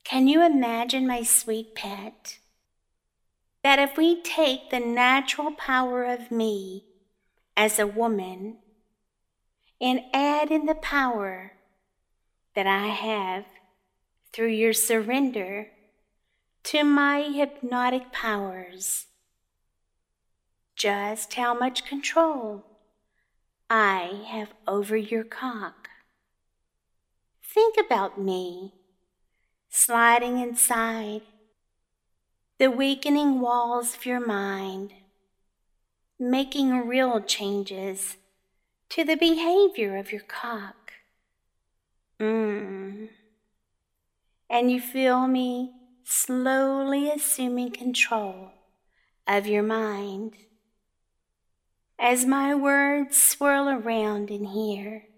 Can you imagine, my sweet pet, that if we take the natural power of me as a woman and add in the power that I have through your surrender to my hypnotic powers, just how much control I have over your cock? Think about me sliding inside the weakening walls of your mind, making real changes to the behavior of your cock. And you feel me slowly assuming control of your mind as my words swirl around in here,